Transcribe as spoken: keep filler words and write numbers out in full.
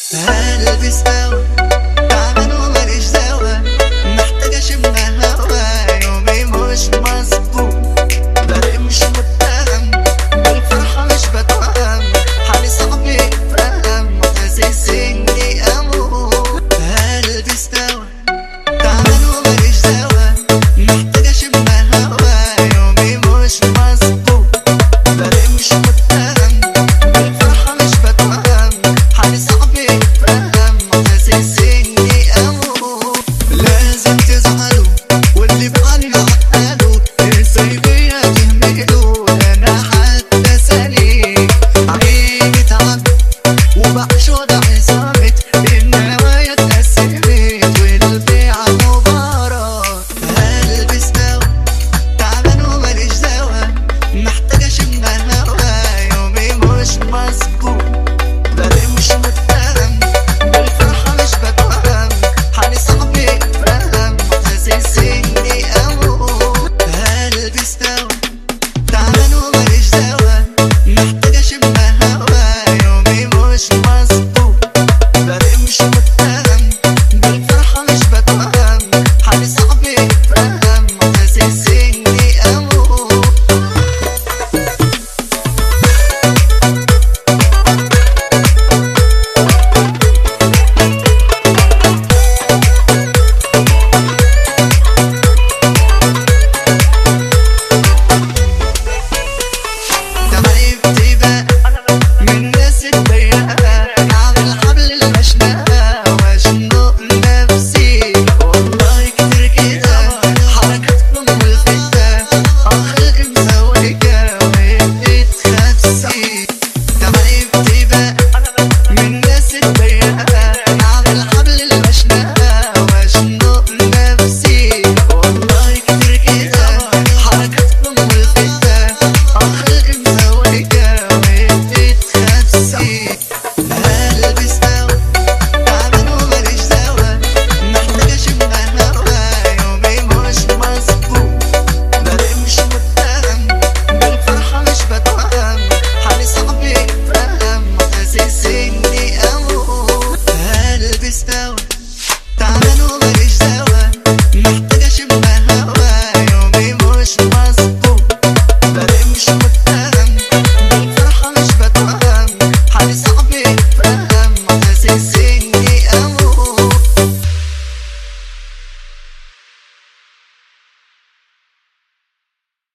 قلبي استوى تعبان وماليش دوا، محتاج اشم هوا، يومي مش مظبوط، برق مش متهم، بالفرحة مش بتوهم، حالي صعب يتفهم، حاسس اني اموت. قلبي استوى تعبان وماليش دوا، محتاج اشم هوا، يومي مش مظبوط، برق مش متهم، بالفرحة مش بتوهم، حالي صعب يتفهم، حاسس اني اموت. لازم تزعلوا واللي بحالي عقلوا، ازاي بيا تهملوا، انا حتى سليم عيني تعب وبعيش وضعي صامت، النوايا اتقسمت والبيعة مباراة. قلبي استوى تعبان وماليش دوا، محتاج اشم هوا، يومي مش مظبوط، برق مش متهم، بالفرحة مش بتوهم، حالي صعب يتفهم، حاسس اني اموت. قلبي استوى تعبان وماليش دوا، محتاج اشم هوا، يومي مش مظبوط، برق مش متهم، بالفرحة مش بتوهم، حالي صعب يتفهم، حاسس اني اموت. تعبت بقى من الناس الضيقة،